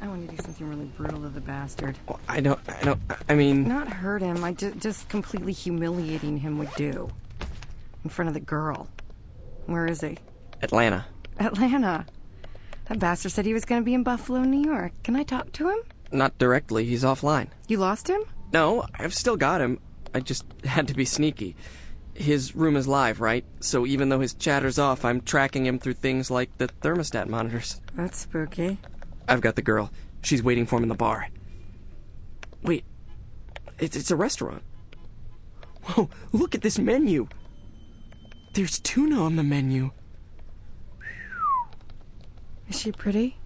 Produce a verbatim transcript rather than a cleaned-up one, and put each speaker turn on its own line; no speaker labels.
I want to do something really brutal to the bastard.
Well, I don't, I don't, I mean...
Not hurt him, I just, just completely humiliating him would do. In front of the girl. Where is he?
Atlanta.
Atlanta? That bastard said he was going to be in Buffalo, New York. Can I talk to him?
Not directly, he's offline.
You lost him?
No, I've still got him. I just had to be sneaky. His room is live, right? So even though his chatter's off, I'm tracking him through things like the thermostat monitors.
That's spooky.
I've got the girl. She's waiting for him in the bar. Wait, it's, it's a restaurant. Whoa, look at this menu. There's tuna on the menu.
Is she pretty?